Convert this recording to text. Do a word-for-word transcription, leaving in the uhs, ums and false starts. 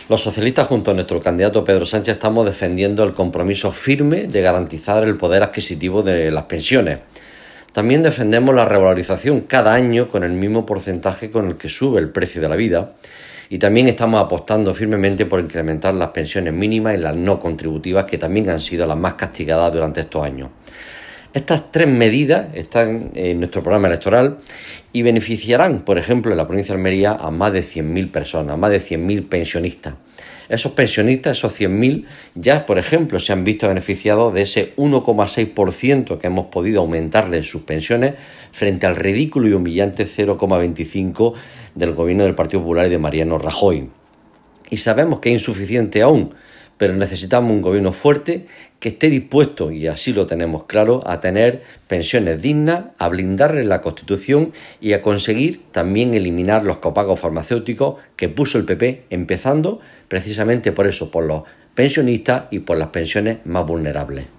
Los socialistas, junto a nuestro candidato Pedro Sánchez, estamos defendiendo el compromiso firme de garantizar el poder adquisitivo de las pensiones. También defendemos la revalorización cada año con el mismo porcentaje con el que sube el precio de la vida. Y también estamos apostando firmemente por incrementar las pensiones mínimas y las no contributivas, que también han sido las más castigadas durante estos años. Estas tres medidas están en nuestro programa electoral y beneficiarán, por ejemplo, en la provincia de Almería a más de cien mil personas, a más de cien mil pensionistas. Esos pensionistas, esos cien mil, ya, por ejemplo, se han visto beneficiados de ese uno coma seis por ciento que hemos podido aumentarles sus pensiones frente al ridículo y humillante cero coma veinticinco por ciento del gobierno del Partido Popular y de Mariano Rajoy. Y sabemos que es insuficiente aún, pero necesitamos un gobierno fuerte que esté dispuesto, y así lo tenemos claro, a tener pensiones dignas, a blindarles la Constitución y a conseguir también eliminar los copagos farmacéuticos que puso el P P, empezando precisamente por eso, por los pensionistas y por las pensiones más vulnerables.